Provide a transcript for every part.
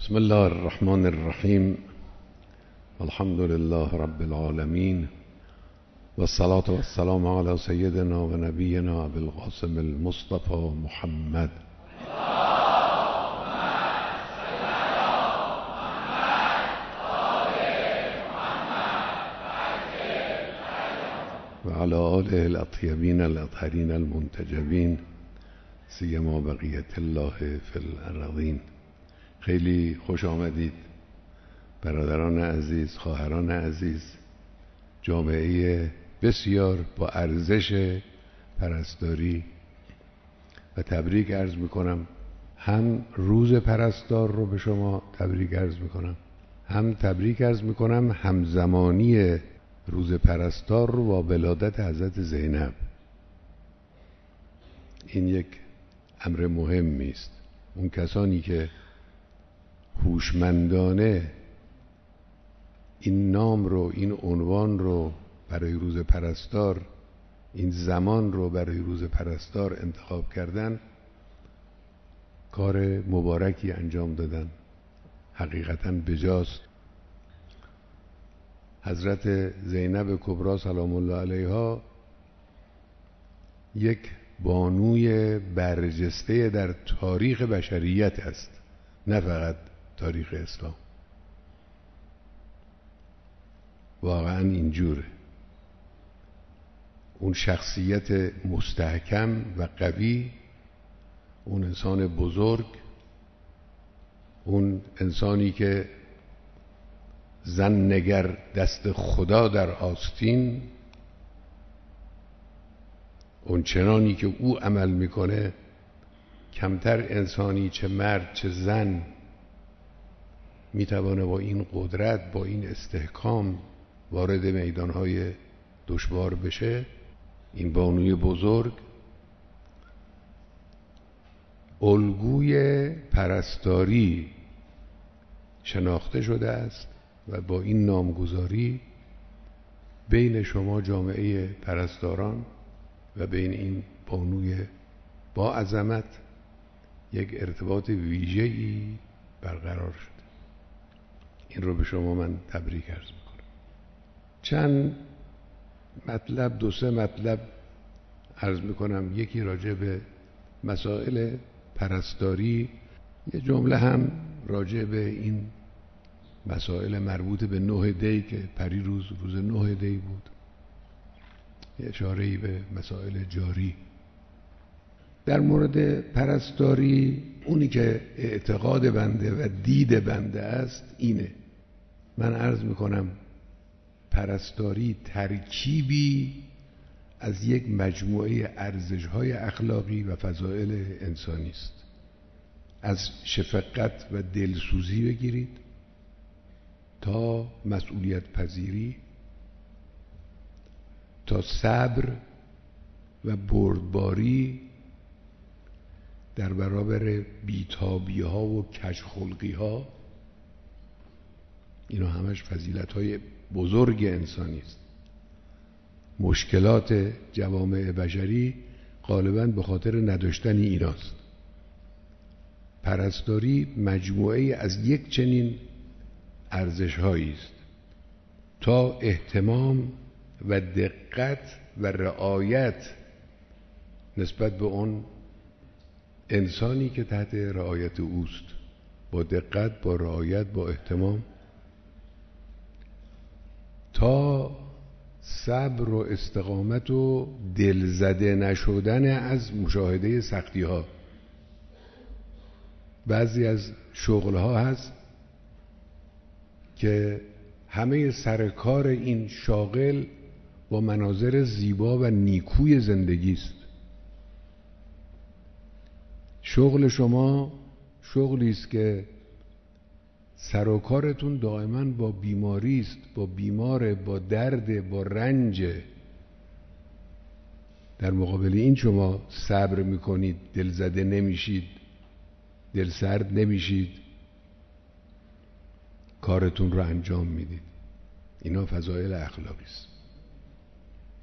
بسم الله الرحمن الرحیم. الحمد لله رب العالمین و الصلاة و السلام علی سیدنا و نبینا ابی القاسم المصطفى محمد. و علی آله الاطیبین الاطهرین المنتجبین سیما بقیت الله فی الارضین. خیلی خوش آمدید برادران عزیز، خواهران عزیز، جامعه بسیار با ارزش پرستاری، و تبریک عرض میکنم. هم روز پرستار رو به شما تبریک عرض میکنم، هم تبریک عرض میکنم همزمانی روز پرستار رو با ولادت حضرت زینب. این یک امر مهمی است. اون کسانی که هوشمندانه این نام رو، این عنوان رو برای روز پرستار، این زمان رو برای روز پرستار انتخاب کردن، کار مبارکی انجام دادن. حقیقتاً بجاست. حضرت زینب کبری سلام الله علیها یک بانوی برجسته در تاریخ بشریت است، نه فقط تاریخ اسلام. واقعا اینجوره. اون شخصیت مستحکم و قوی، اون انسان بزرگ، اون انسانی که زن نگر دست خدا در آستین، اون چنانی که او عمل میکنه کمتر انسانی، چه مرد چه زن، میتوانه با این قدرت، با این استحکام وارد میدانهای دشوار بشه. این بانوی بزرگ الگوی پرستاری شناخته شده است و با این نامگذاری بین شما جامعه پرستاران و بین این بانوی با عظمت یک ارتباط ویژه‌ای برقرار شده. این رو به شما من تبریک عرض میکنم. چند مطلب، دو سه مطلب عرض میکنم. یکی راجع به مسائل پرستاری، یه جمله هم راجع به این مسائل مربوط به 9 دی که پریروز روز 9 دی بود، یه اشاره‌ای به مسائل جاری. در مورد پرستاری، اونی که اعتقاد بنده و دید بنده است اینه. من عرض میکنم پرستاری ترکیبی از یک مجموعه ارزش‌های اخلاقی و فضائل انسانی است. از شفقت و دلسوزی بگیرید تا مسئولیت پذیری، تا صبر و بردباری در برابر بی‌تابی ها و کژخلقی ها. اینا همش فضیلت های بزرگ انسانی است. مشکلات جوامع بشری غالباً به خاطر نداشتن ایناست. پرستاری مجموعه از یک چنین ارزش هایی است تا اهتمام و دقت و رعایت نسبت به اون انسانی که تحت رعایت اوست، با دقت، با رعایت، با اهتمام، تا صبر و استقامت و دلزده نشدن از مشاهده سختی ها. بعضی از شغل ها هست که همه سرکار این شاغل با مناظر زیبا و نیکوی زندگی است. شغل شما شغلی است که سر و کارتون دائما با بیماری است، با بیمار، با درد، با رنج. در مقابل این شما صبر میکنید، دلزده نمیشید، دلسرد نمیشید، کارتون رو انجام میدید. اینا فضایل اخلاقی است.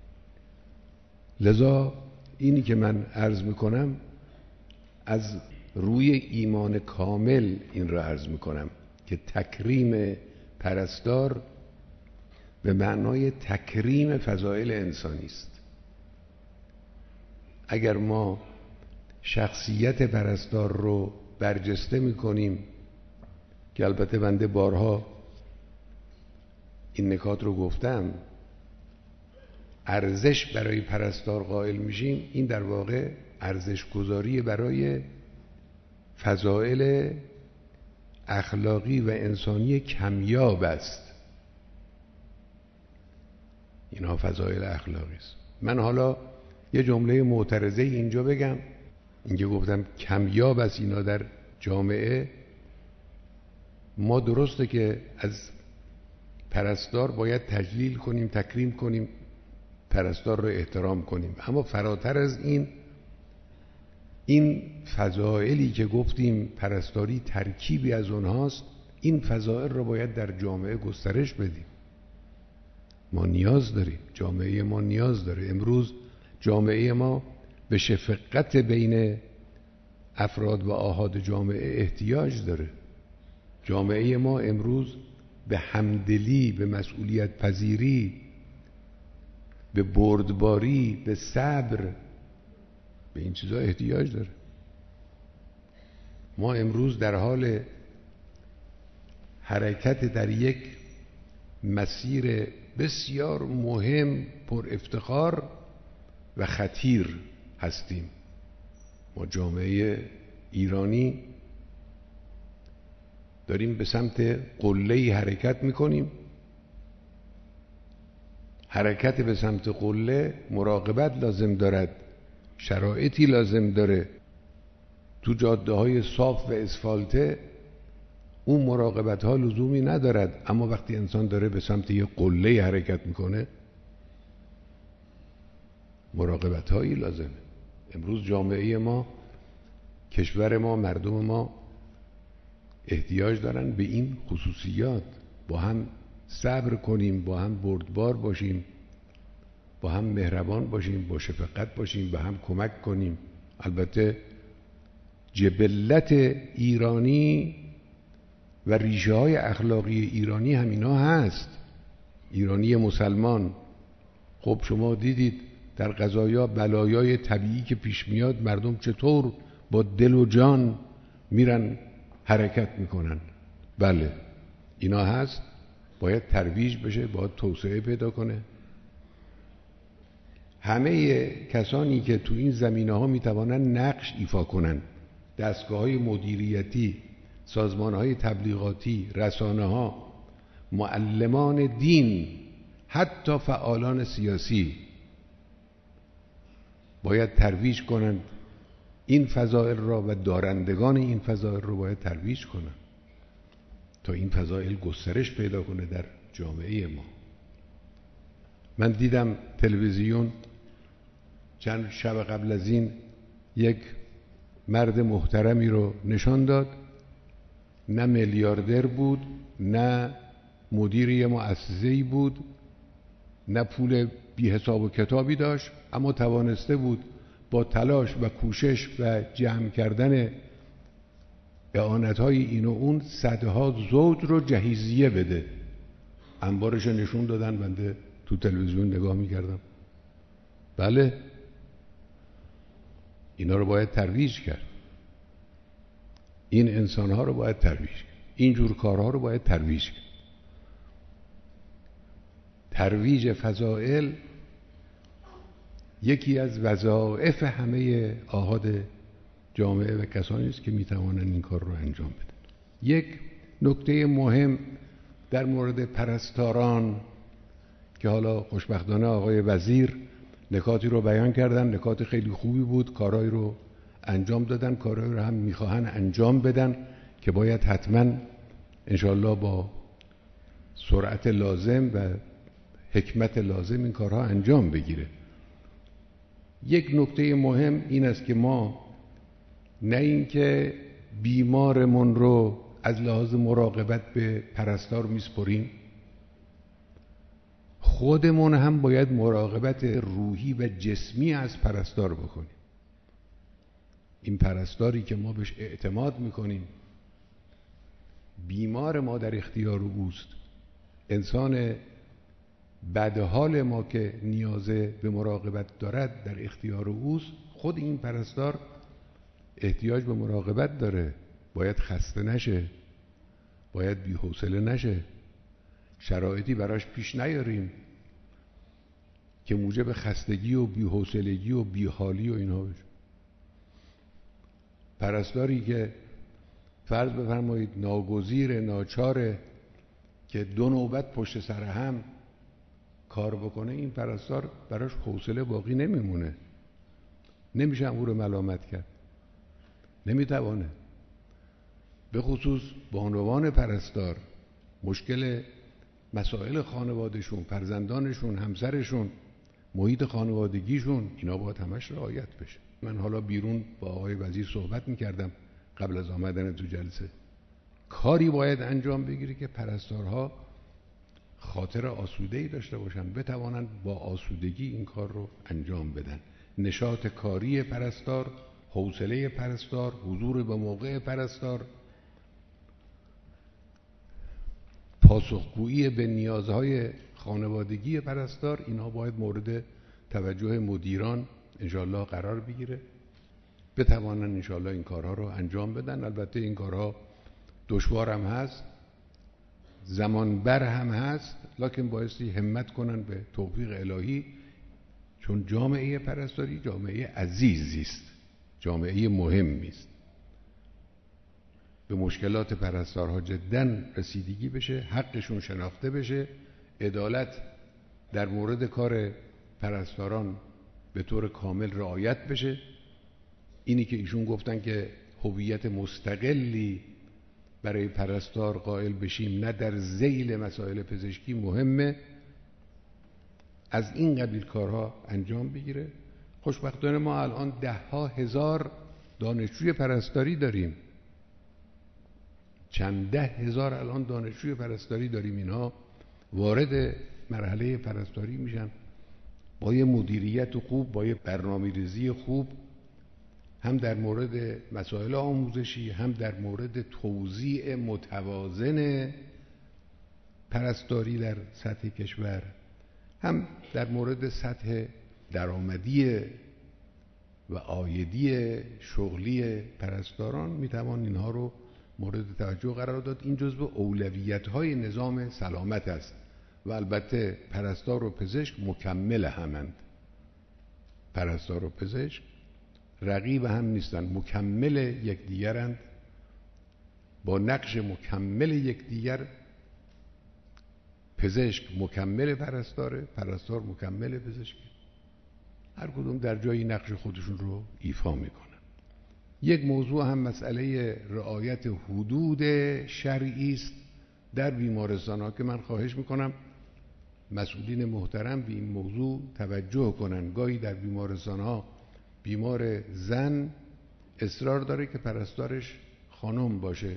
لذا اینی که من عرض میکنم از روی ایمان کامل این را عرض میکنم که تکریم پرستار به معنای تکریم فضائل انسانی است. اگر ما شخصیت پرستار رو برجسته میکنیم، که البته بنده بارها این نکات رو گفتم، ارزش برای پرستار قائل میشیم، این در واقع ارزش گذاری برای فضائل اخلاقی و انسانی کمیاب است. اینها فضائل اخلاقی است. من حالا یه جمله معترضه اینجا بگم، اینکه گفتم کمیاب است اینا در جامعه. ما درسته که از پرستار باید تجلیل کنیم، تکریم کنیم، پرستار رو احترام کنیم، اما فراتر از این فضائلی که گفتیم پرستاری ترکیبی از اونهاست، این فضائل رو باید در جامعه گسترش بدیم. ما نیاز داریم، جامعه ما نیاز داره. امروز جامعه ما به شفقت بین افراد و آحاد جامعه احتیاج داره. جامعه ما امروز به همدلی، به مسئولیت پذیری، به بردباری، به صبر، به این چیزا احتیاج داره. ما امروز در حال حرکت در یک مسیر بسیار مهم، پر افتخار و خطیر هستیم. ما جامعه ایرانی داریم به سمت قله‌ای حرکت میکنیم. حرکت به سمت قله مراقبت لازم دارد، شرایطی لازم داره. تو جاده های صاف و اسفالته اون مراقبت ها لزومی ندارد، اما وقتی انسان داره به سمت یه قله حرکت میکنه مراقبت هایی لازمه. امروز جامعه ما، کشور ما، مردم ما احتیاج دارن به این خصوصیات. با هم صبر کنیم، با هم بردبار باشیم، با هم مهربان باشیم، با شفقت باشیم، به هم کمک کنیم. البته جبلت ایرانی و ریشه های اخلاقی ایرانی همینا هست. ایرانی مسلمان، خب شما دیدید در قضایا بلایای طبیعی که پیش میاد مردم چطور با دل و جان میرن حرکت میکنن. بله اینا هست، باید ترویج بشه، باید توسعه پیدا کنه. همه کسانی که تو این زمینه ها میتوانن نقش ایفا کنن، دستگاه های مدیریتی، سازمان های تبلیغاتی، رسانه ها، معلمان دین، حتی فعالان سیاسی، باید ترویج کنند این فضائل را و دارندگان این فضائل را باید ترویج کنند تا این فضائل گسترش پیدا کنه در جامعه ما. من دیدم تلویزیون چند شب قبل از این یک مرد محترمی رو نشان داد، نه میلیاردر بود، نه مدیر یه مؤسسه‌ای بود، نه پول بی حساب و کتابی داشت، اما توانسته بود با تلاش و کوشش و جمع کردن اعانت‌های این و اون صدها زوج رو جهیزیه بده. انبارش نشون دادن، بنده تو تلویزیون نگاه می‌کردم. بله اینا رو باید ترویج کرد، این انسان‌ها رو باید ترویج کرد، این جور کارها رو باید ترویج کرد. ترویج فضائل یکی از وظایف همه آحاد جامعه و کسانی است که میتوانند این کار رو انجام بدن. یک نکته مهم در مورد پرستاران که حالا خوشبختانه آقای وزیر نکاتی رو بیان کردن، نکات خیلی خوبی بود، کارهایی رو انجام دادن، کارهایی رو هم میخواهن انجام بدن که باید حتما انشالله با سرعت لازم و حکمت لازم این کارها انجام بگیره. یک نکته مهم این است که ما نه اینکه بیمارمون رو از لحاظ مراقبت به پرستار میسپریم، خودمون هم باید مراقبت روحی و جسمی از پرستار بکنیم. این پرستاری که ما بهش اعتماد میکنیم، بیمار ما در اختیار اوست، انسان بدحال ما که نیاز به مراقبت دارد در اختیار اوست، خود این پرستار احتیاج به مراقبت داره، باید خسته نشه، باید بی‌حوصله نشه، شرایطی براش پیش نیاریم که موجب خستگی و بی‌حوصلگی و بی‌حالی و اینها بشه. پرستاری که فرض بفرمایید ناگزیر، ناچاره که 2 نوبت پشت سر هم کار بکنه، این پرستار براش حوصله باقی نمیمونه، نمیشه او رو ملامت کرد، نمیتوانه. به خصوص بانوان پرستار مشکل مسائل خانوادهشون، فرزندانشون، همسرشون، محیط خانوادگیشون، اینا باید همش رعایت بشه. من حالا بیرون با آقای وزیر صحبت میکردم قبل از آمدن تو جلسه. کاری باید انجام بگیره که پرستارها خاطر آسوده‌ای داشته باشن، بتوانند با آسودگی این کار رو انجام بدن. نشاط کاری پرستار، حوصله پرستار، حضور به موقع پرستار، پاسخگویی به نیازهای خانوادگی پرستار، اینها باید مورد توجه مدیران انشاءالله قرار بگیره، بتوانن انشاءالله این کارها رو انجام بدن. البته این کارها دشوار هم هست، زمان بر هم هست، لکن بایستی همت کنن به توفیق الهی، چون جامعه پرستاری جامعه عزیزی است، جامعه مهمی است. به مشکلات پرستارها جداً رسیدگی بشه، حقشون شناخته بشه، عدالت در مورد کار پرستاران به طور کامل رعایت بشه. اینی که ایشون گفتن که هویت مستقلی برای پرستار قائل بشیم، نه در ذیل مسائل پزشکی، مهمه. از این قبیل کارها انجام بگیره. خوشبختانه ما الان 10,000 دانشجوی پرستاری داریم، چند 10,000 الان دانشجوی پرستاری داریم. اینها وارد مرحله پرستاری میشن با یه مدیریت خوب، با یه برنامه‌ریزی خوب، هم در مورد مسائل آموزشی، هم در مورد توزیع متوازن پرستاری در سطح کشور، هم در مورد سطح درآمدی و عایدی شغلی پرستاران. میتوان اینها رو مورد توجه قرار داد. این جزو اولویت‌های نظام سلامت است و البته پرستار و پزشک مکمل همند. پرستار و پزشک رقیب هم نیستن، مکمل یکدیگرند، با نقش مکمل یکدیگر. پزشک مکمل پرستاره، پرستار مکمل پزشک، هر کدوم در جایی نقش خودشون رو ایفا میکنن. یک موضوع هم مسئله رعایت حدود شرعی است در بیمارستان ها که من خواهش میکنم مسئولین محترم به این موضوع توجه کنن. گاهی در بیمارستان ها بیمار زن اصرار داره که پرستارش خانم باشه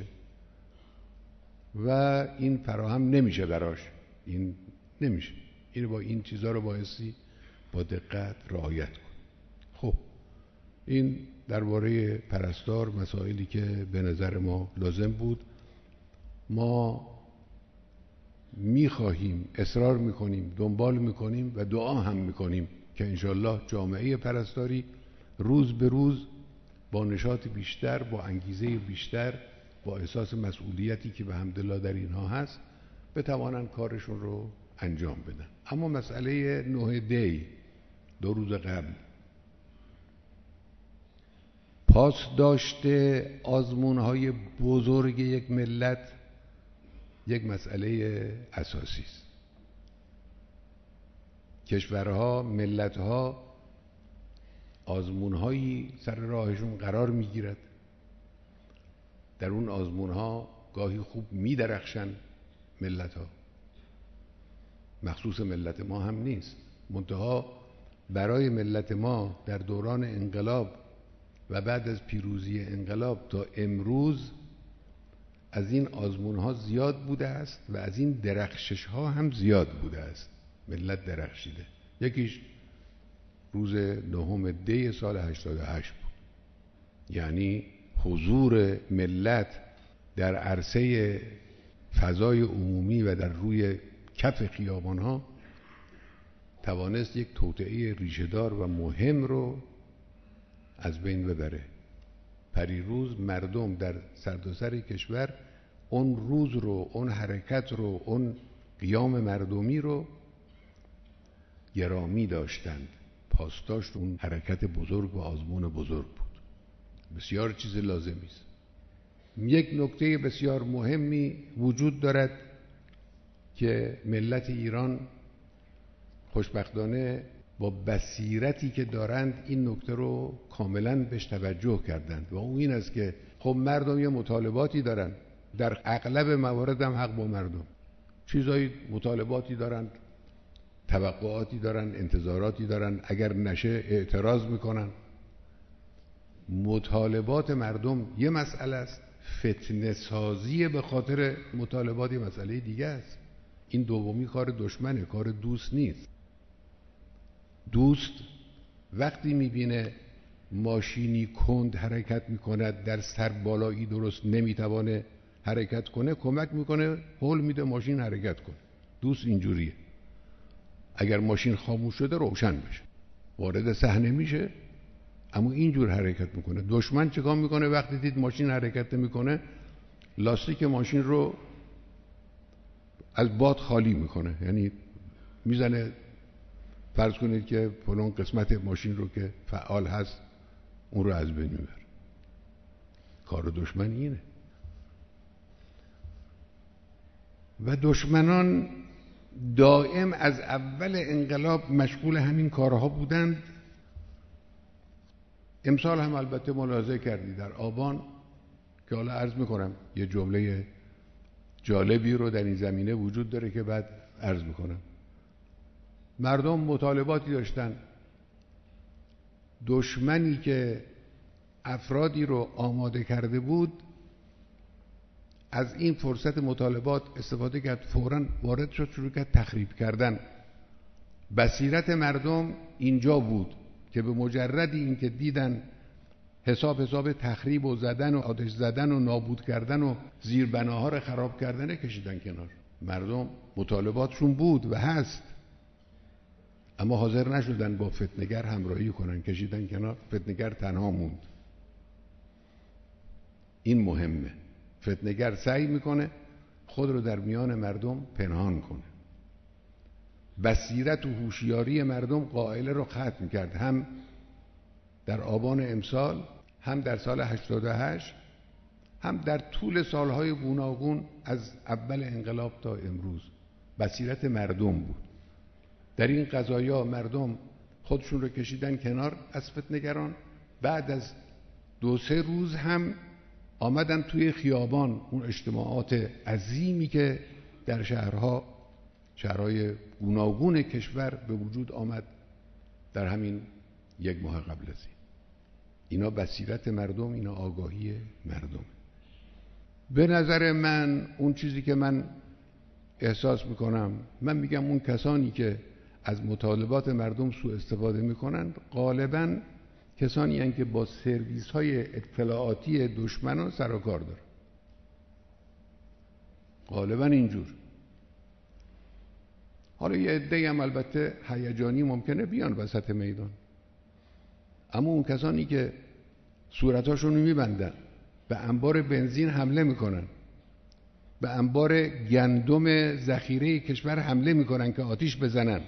و این فراهم نمیشه براش، این نمیشه. این با این چیزا رو بایستی با دقت رعایت کن. خب این درباره پرستار مسائلی که به نظر ما لازم بود. ما میخواهیم، اصرار میکنیم، دنبال میکنیم و دعا هم میکنیم که انشالله جامعه پرستاری روز به روز با نشاط بیشتر، با انگیزه بیشتر، با احساس مسئولیتی که به حمدالله در اینها هست بتوانند کارشون رو انجام بدن. اما مسئله 9 دی 2 روز قبل پاس داشته آزمون‌های بزرگ یک ملت یک مسئله اساسی است. کشورها، ملت‌ها آزمون‌هایی سر راهشون قرار می‌گیرد. در اون آزمون‌ها گاهی خوب می‌درخشن ملت‌ها، مخصوص ملت ما هم نیست. منتها برای ملت ما در دوران انقلاب و بعد از پیروزی انقلاب تا امروز از این آزمون‌ها زیاد بوده است و از این درخشش‌ها هم زیاد بوده است. ملت درخشیده. یکیش روز 9 دی سال 88 بود. یعنی حضور ملت در عرصه فضای عمومی و در روی کف خیابان‌ها توانست یک توطئه ریشه‌دار و مهم رو از بین ببره. پریروز مردم در سرتاسر کشور اون روز رو، اون حرکت رو، اون قیام مردمی رو گرامی داشتند. پاسداشت اون حرکت بزرگ و آزمون بزرگ بود. بسیار چیز لازمی است. یک نکته بسیار مهمی وجود دارد که ملت ایران خوشبختانه با بصیرتی که دارند این نکته رو کاملا بهش توجه کردند و اون این است که خب مردم یه مطالباتی دارن، در اغلب موارد هم حق با مردم، چیزایی مطالباتی دارن، توقعاتی دارن، انتظاراتی دارن، اگر نشه اعتراض میکنن. مطالبات مردم یه مسئله است، فتنه سازی به خاطر مطالبات یه مسئله دیگه است. این دومی کار دشمنه، کار دوست نیست. دوست وقتی میبینه ماشینی کند حرکت میکند، در سر بالایی درست نمیتوانه حرکت کنه، کمک میکنه، هول میده ماشین حرکت کنه. دوست اینجوریه. اگر ماشین خاموش شده روشن بشه، وارد صحنه میشه، اما اینجور حرکت میکنه. دشمن چیکار میکنه؟ وقتی دید ماشین حرکت نمیکنه، لاستیک ماشین رو از باد خالی میکنه، یعنی میزنه، فرض کنید که فلان قسمت ماشین رو که فعال هست اون رو از بین میبره. کار دشمن اینه. و دشمنان دائم از اول انقلاب مشغول همین کارها بودند. امسال هم البته ملاحظه کردی در آبان، که حالا عرض میکنم یه جمله جالبی رو در این زمینه وجود داره که بعد عرض میکنم. مردم مطالباتی داشتن، دشمنی که افرادی رو آماده کرده بود از این فرصت مطالبات استفاده کرد، فوراً وارد شد، شروع کرد تخریب کردن. بصیرت مردم اینجا بود که به مجردی این که دیدن حساب تخریب و زدن و آتش زدن و نابود کردن و زیربناها رو خراب کردن، کشیدن کنار. مردم مطالباتشون بود و هست، اما حاضر نشدن با فتنه‌گر همراهی کنن، کشیدن کنار، فتنه‌گر تنها موند. این مهمه. فتنه‌گر سعی میکنه خود رو در میان مردم پنهان کنه. بصیرت و هوشیاری مردم قائله رو ختم کرد، هم در آبان امسال، هم در سال 88، هم در طول سالهای گوناگون از اول انقلاب تا امروز. بصیرت مردم بود. در این قضایا مردم خودشون رو کشیدن کنار از فتنه‌گران. بعد از 2-3 روز هم آمدن توی خیابان. اون اجتماعات عظیمی که در شهرهای گوناگون کشور به وجود آمد در همین 1 ماه قبل از این. اینا بصیرت مردم، اینا آگاهی مردم. به نظر من اون چیزی که من احساس میکنم، من میگم اون کسانی که از مطالبات مردم سوء استفاده میکنن غالباً کسانی هستند که با سرویس های اطلاعاتی دشمنان سر و کار دارن. غالباً اینجور. حالا یه عده‌ای هم البته هیجانی ممکنه بیان وسط میدان، اما اون کسانی که صورتاشون رو میبندن، به انبار بنزین حمله میکنن، به انبار گندم ذخیره کشور حمله میکنن که آتیش بزنن،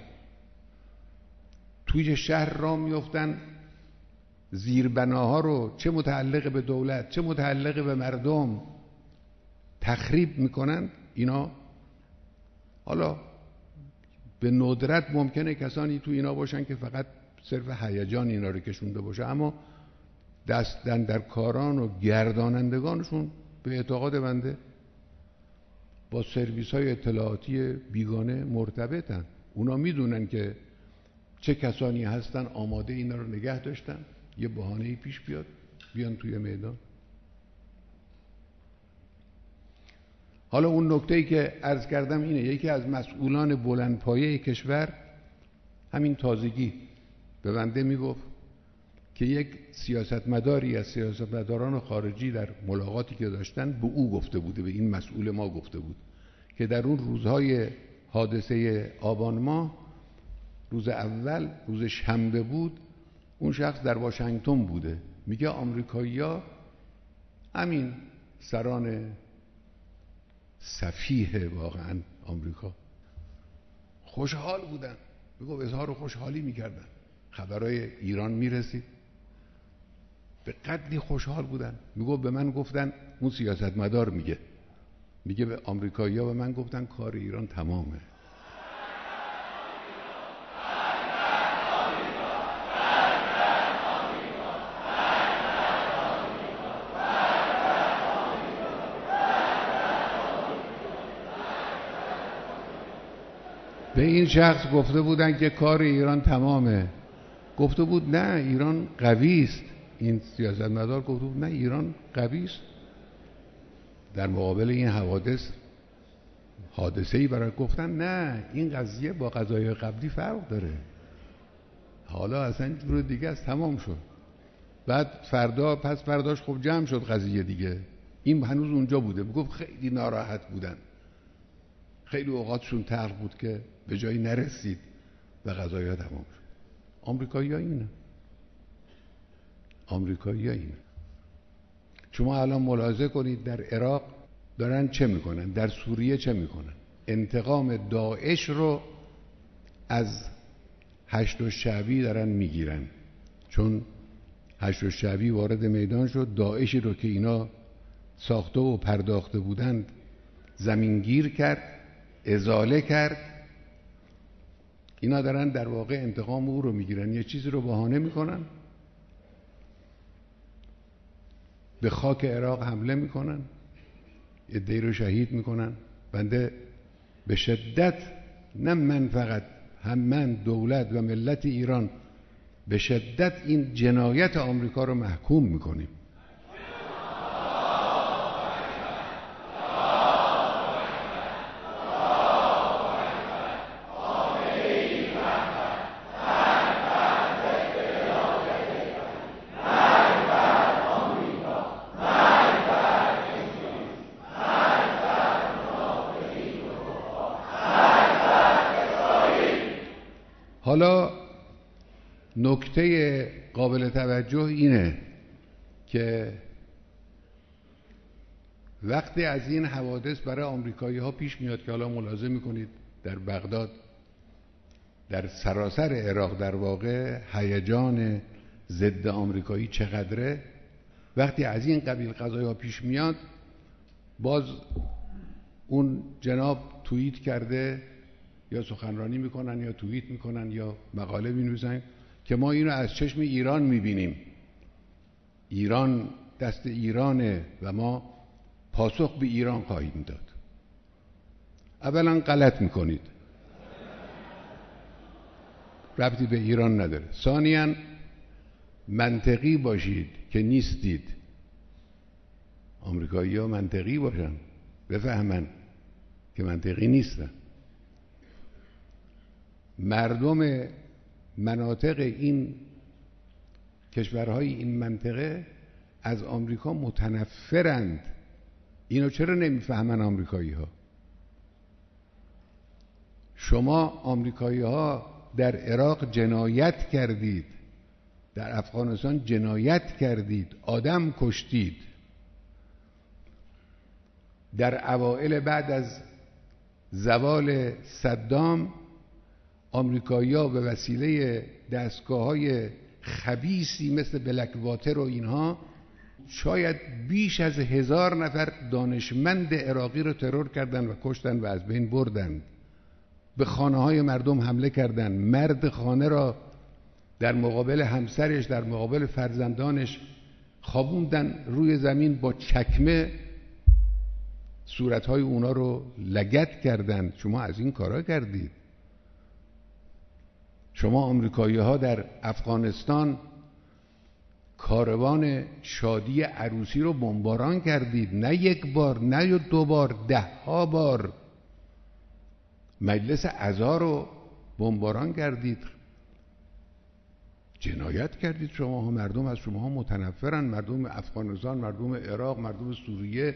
توی شهر راه میفتن، زیربناها رو چه متعلق به دولت چه متعلق به مردم تخریب میکنن. اینا حالا به ندرت ممکنه کسانی تو اینا باشن که فقط صرف هیجان اینا رو کشونده باشه، اما دستن در کاران و گردانندگانشون به اعتقاد بنده با سرویس های اطلاعاتی بیگانه مرتبطن. اونا میدونن که چه کسانی هستن آماده اینا رو نگه داشتن، یه بهانه‌ای پیش بیاد بیان توی میدان. حالا اون نکته‌ای که عرض کردم اینه، یکی از مسئولان بلندپایه کشور همین تازگی به بنده میگفت که یک سیاستمداری از سیاستمداران خارجی در ملاقاتی که داشتن به او گفته بوده، به این مسئول ما گفته بود که در اون روزهای حادثه آبان ماه، روز اول روز شنبه بود، اون شخص در واشنگتن بوده. میگه آمریکایی‌ها، همین سران سفیه واقعا آمریکا، خوشحال بودن، میگه اظهار خوشحالی میکردن، خبرهای ایران میرسید، به قدری خوشحال بودن. میگه به من گفتن، اون سیاستمدار میگه به آمریکایی‌ها به من گفتن کار ایران تمامه. به این شخص گفته بودن که کار ایران تمامه. گفته بود نه، ایران قوی است. این سیاستمدار گفته بود نه، ایران قوی است. در مقابل این حادثه‌ای برای گفتن نه، این قضیه با قضایای قبلی فرق داره، حالا اصلا جور دیگه است، تمام شد. بعد پس فرداش خب جمع شد قضیه دیگه. این هنوز اونجا بوده، میگفت خیلی ناراحت بودن، خیلی اوقاتشون تلخ بود که به جایی نرسید و قضایا تمام شد. آمریکایی‌ها اینه. شما الان ملاحظه کنید در عراق دارن چه میکنن، در سوریه چه میکنن. انتقام داعش رو از هشت الشعبی دارن میگیرن، چون هشت الشعبی وارد میدان شد، داعشی رو که اینا ساخته و پرداخته بودند زمینگیر کرد، ازاله کرد. اینا دارن در واقع انتقام او رو میگیرن، یه چیزی رو بهانه میکنن، به خاک عراق حمله میکنن، عده‌ای رو شهید میکنن. بنده به شدت، نه من فقط، هم من، دولت و ملت ایران به شدت این جنایت آمریکا رو محکوم میکنیم. حالا نکته قابل توجه اینه که وقتی از این حوادث برای آمریکایی‌ها پیش میاد که حالا ملاحظه میکنید در بغداد، در سراسر عراق در واقع هیجان ضد آمریکایی چقدره، وقتی از این قبیل قضایا پیش میاد، باز اون جناب توییت کرده، یا سخنرانی میکنن یا توییت میکنن یا مقاله مینویسن که ما اینو از چشم ایران میبینیم، ایران دست ایرانه و ما پاسخ به ایران خواهیم داد. اولا غلط میکنید، ربطی به ایران نداره. ثانیاً منطقی باشید که نیستید. آمریکایی‌ها منطقی باشن، بفهمن که منطقی نیستن. مردم مناطق این کشورهای این منطقه از آمریکا متنفرند. اینو چرا نمیفهمن آمریکایی‌ها؟ شما آمریکایی‌ها در عراق جنایت کردید، در افغانستان جنایت کردید، آدم کشتید. در اوائل بعد از زوال صدام آمریکایی‌ها به وسیله دستگاه‌های خبیثی مثل بلک واتر و اینها شاید بیش از 1000 نفر دانشمند عراقی رو ترور کردن و کشتن و از بین بردن. به خانه‌های مردم حمله کردن، مرد خانه را در مقابل همسرش، در مقابل فرزندانش خوابوندن روی زمین، با چکمه صورت‌های اونا رو لگد کردن. شما از این کارا کردید. شما آمریکایی‌ها در افغانستان کاروان شادی عروسی رو بمباران کردید، نه یک بار، نه دو بار، 10 بار. مجلس عزا رو بمباران کردید. جنایت کردید شما. مردم از شما متنفرن، مردم افغانستان، مردم عراق، مردم سوریه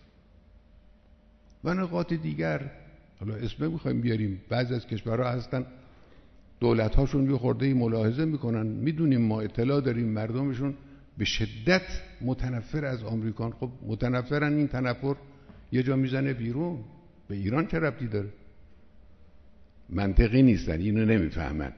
و نقاط دیگر. حالا اسم میخوایم بیاریم. بعضی از کشورها هستن دولت‌هاشون یه خورده ملاحظه میکنن، میدونیم، ما اطلاع داریم مردمشون به شدت متنفر از آمریکان. خب متنفرن، این تنفر یه جا میزنه بیرون. به ایران چه ربطی داره؟ منطقی نیستن، اینو نمیفهمن.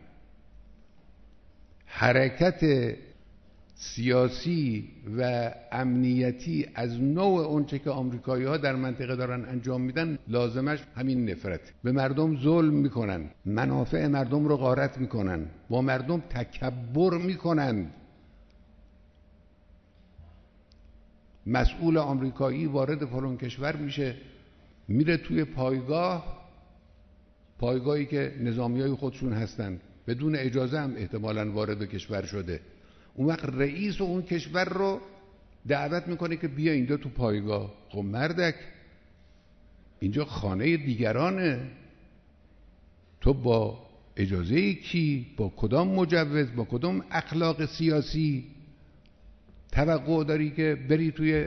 حرکت سیاسی و امنیتی از نوع اونچه که آمریکایی‌ها در منطقه دارن انجام میدن لازمش همین نفرت. به مردم ظلم میکنن، منافع مردم رو غارت میکنن، با مردم تکبر میکنن. مسئول آمریکایی وارد فلان کشور میشه، میره توی پایگاهی که نظامیای خودشون هستن، بدون اجازه هم احتمالاً وارد کشور شده. اون وقت رئیس اون کشور رو دعوت میکنه که بیا اینجا تو پایگاه. خب مردک، اینجا خانه دیگرانه. تو با اجازه کی، با کدام مجوز، با کدام اخلاق سیاسی توقع داری که بری توی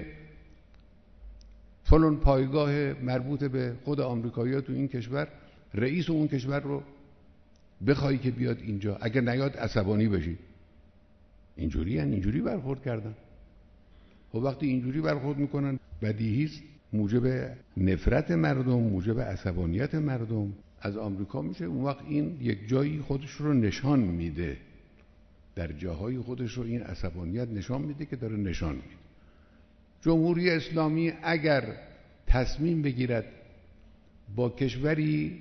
فلان پایگاه مربوط به خود آمریکایی‌ها تو این کشور، رئیس اون کشور رو بخوای که بیاد اینجا؟ اگر نیاد عصبانی بشی. اینجوری برخورد کردن. خب وقتی اینجوری برخورد میکنن، بدیهی است موجب نفرت مردم، موجب عصبانیت مردم از آمریکا میشه. اون وقت این یک جایی خودش رو نشان میده، در جاهای خودش رو این عصبانیت نشان میده که داره نشان میده. جمهوری اسلامی اگر تصمیم بگیرد با کشوری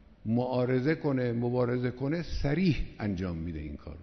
مبارزه کنه، صریح انجام میده این کار.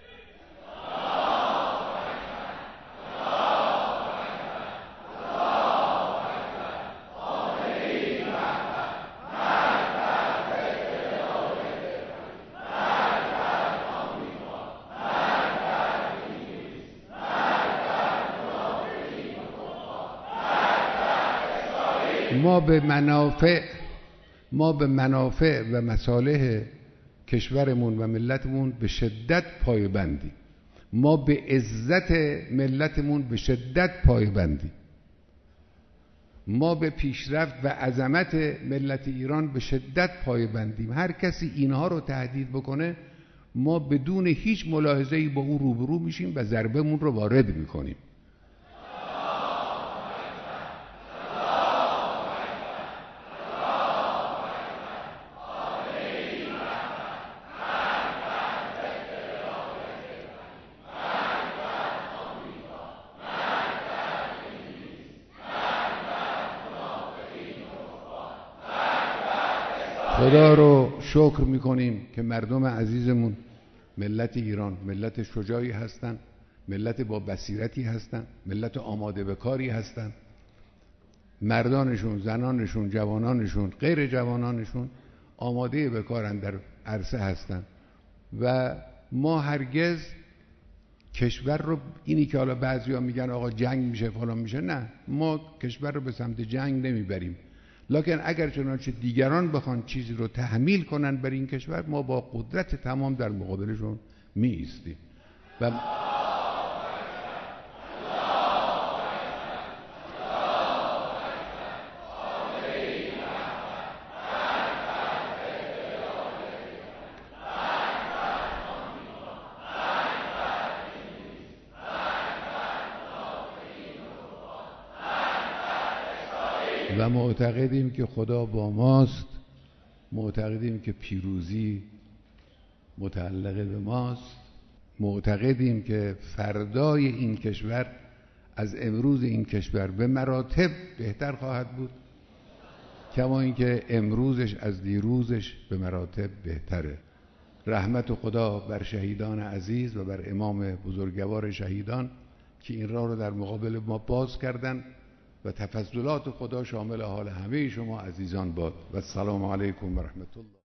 ما به منافع و مصالح کشورمون و ملتمون به شدت پایبندیم. ما به عزت ملتمون به شدت پایبندیم. ما به پیشرفت و عظمت ملت ایران به شدت پایبندیم. هر کسی اینها رو تهدید بکنه، ما بدون هیچ ملاحظه‌ای با اون روبرو میشیم و ضربمون رو وارد میکنیم. خدا رو شکر میکنیم که مردم عزیزمون ملت ایران ملت شجاعی هستن، ملت با بصیرتی هستن، ملت آماده به کاری هستن. مردانشون، زنانشون، جوانانشون، غیر جوانانشون آماده به کارن، در عرصه هستن. و ما هرگز کشور رو، اینی که حالا بعضیا میگن آقا جنگ میشه فلان میشه، نه، ما کشور رو به سمت جنگ نمیبریم. لکن اگر چنانچه دیگران بخوان چیزی رو تحمیل کنن بر این کشور، ما با قدرت تمام در مقابلشون می ایستیم. و معتقدیم که خدا با ماست، معتقدیم که پیروزی متعلق به ماست، معتقدیم که فردای این کشور از امروز این کشور به مراتب بهتر خواهد بود، کما اینکه امروزش از دیروزش به مراتب بهتره. رحمت خدا بر شهیدان عزیز و بر امام بزرگوار شهیدان که این راه رو در مقابل ما باز کردن، و تفضلات خدا شامل حال همه شما عزیزان باد. و السلام علیکم و رحمت الله.